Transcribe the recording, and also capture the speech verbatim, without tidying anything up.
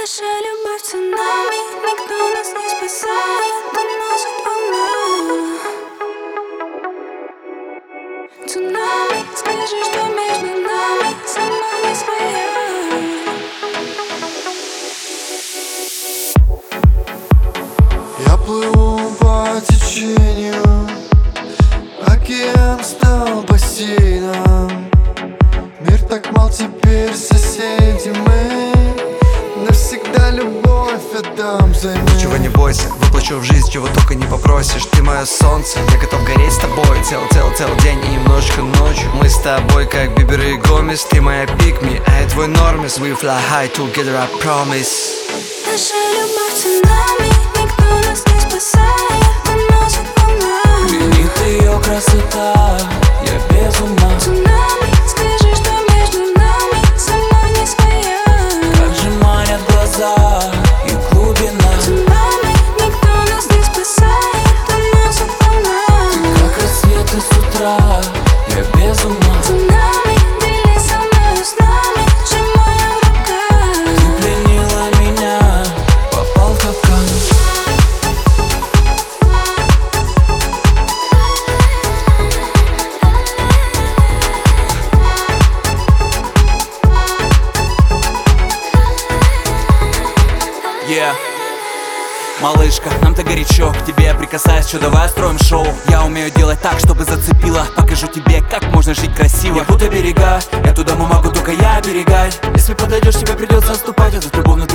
Наша любовь цунами, никто нас не спасает, уносит волна. Цунами, скажи, что между нами сама не своя. Я плыву по течению, океан стал бассейном. Мир так мал, теперь соседи мы. Навсегда любовь отдам взаймы. Ничего не бойся, воплощу в жизнь, чего только не попросишь. Ты мое солнце, я готов гореть с тобой целый, целый, целый день и немножечко ночью. Мы с тобой как Бибер и Гомес. Ты моя pick me, а я твой нормис. We fly high together, I promise. Наша любовь цунами, никто нас не спасает, уносит волна. Пленит ее красота, я без ума. Цунами, скажи, что между нами сама не своя. Как же манят глаза и глубина. Цунами, никто нас не спасает, уносит волна. Ты как рассветы с утра, я без ума. Цунами, делись со мною снами, сжимая в руках. Ты пленила меня, попал в капкан. Yeah. Малышка, нам-то горячо, к тебе я прикасаюсь, что давай строим шоу. Я умею делать так, чтобы зацепило. Покажу тебе, как можно жить красиво. Я будто берега, эту даму могу только я оберегать. Если подойдешь, тебе придется отступать. Этот любовный